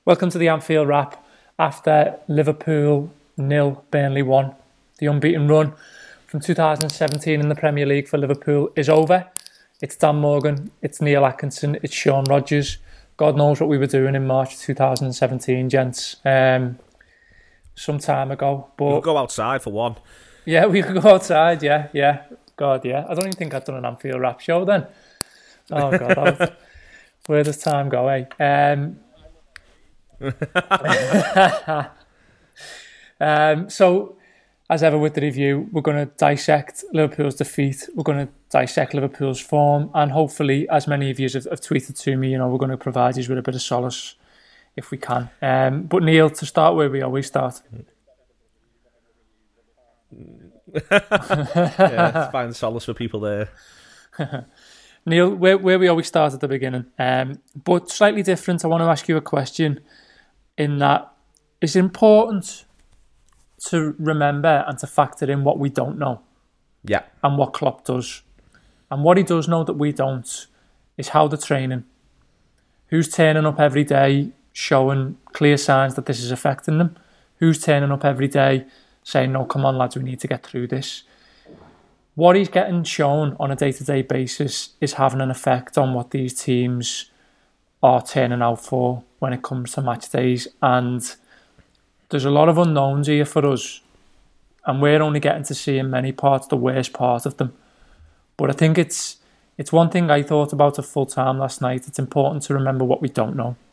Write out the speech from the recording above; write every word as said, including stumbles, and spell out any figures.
Welcome to the Anfield Wrap after Liverpool nil, Burnley one. The unbeaten run from two thousand seventeen in the Premier League for Liverpool is over. It's Dan Morgan, it's Neil Atkinson, it's Sean Rogers. God knows what we were doing in March two thousand seventeen, gents. Um, some time ago. But we could go outside for one. Yeah, we could go outside, yeah, yeah. God, yeah. I don't even think I've done an Anfield Wrap show then. Oh, God. Where does time go, eh? Um... um, so, as ever with the review, we're going to dissect Liverpool's defeat. We're going to dissect Liverpool's form, and hopefully, as many of you have, have tweeted to me, you know, we're going to provide you with a bit of solace if we can. Um, but Neil, to start where we always start. Yeah, find solace for people there. Neil, where where we always start at the beginning, um, but slightly different. I want to ask you a question. In that, it's important to remember and to factor in what we don't know. Yeah. And what Klopp does. And what he does know that we don't is how they're training. Who's turning up every day showing clear signs that this is affecting them? Who's turning up every day saying, no, come on, lads, we need to get through this? What he's getting shown on a day-to-day basis is having an effect on what these teams are turning out for when it comes to match days, and there's a lot of unknowns here for us, and we're only getting to see in many parts the worst part of them. But I think it's it's one thing I thought about at full time last night. It's important to remember what we don't know.